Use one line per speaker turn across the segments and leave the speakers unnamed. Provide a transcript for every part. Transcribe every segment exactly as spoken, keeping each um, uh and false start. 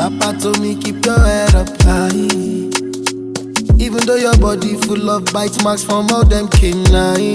Papa told me keep your head up high. Even though your body full of bite marks from all them canines.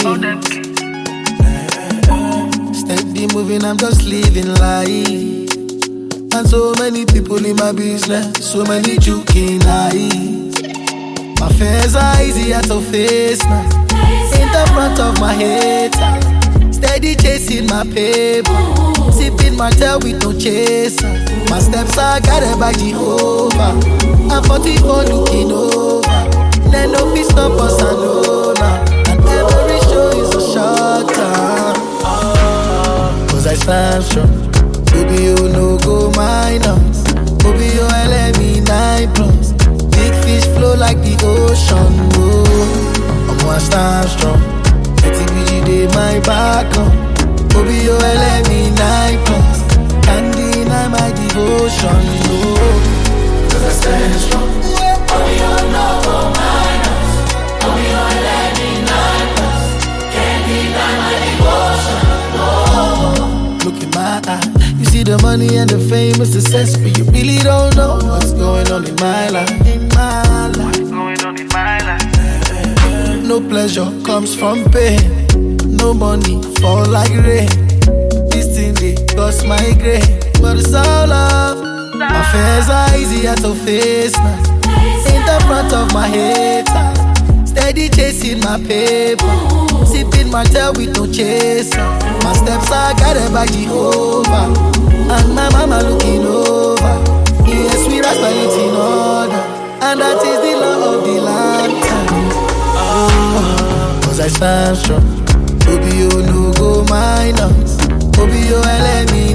Steady moving, I'm just living life. And so many people in my business, so many joking eyes. My fears are easier to face now. In the front of my head, steady chasing my paper, sipping my tail with no chaser. My steps are guided by Jehovah. I'm forty-four looking over. Then no peace stop us and know now. And every show is a short time. Cause I stand strong. Baby, you no go minus. Baby, you let me nine plus. Big fish flow like the ocean. Oh, I'm gonna stand strong. Let's see day my back on. Baby, you let me nine plus. Can't deny my devotion. Oh, cause I stand strong. Baby, you no go minus. Baby, you let me nine plus. Can't deny my devotion. Oh, look in my eye. You see the money and the fame and success, but you really don't know what's going on in my life. In my life. What's going on in my life? No pleasure comes from pain. No money fall like rain. This thing they cost my grain, but it's all love. My fears are easier to face now. In the front of my head, steady chasing my paper, sipping my tail with no chaser. My steps are guided by Jehovah, and my mama looking over. Yes, we rest by it in order, and that is the law of the land. Oh, cause I stand strong. Baby, you no go minus. Baby, you let me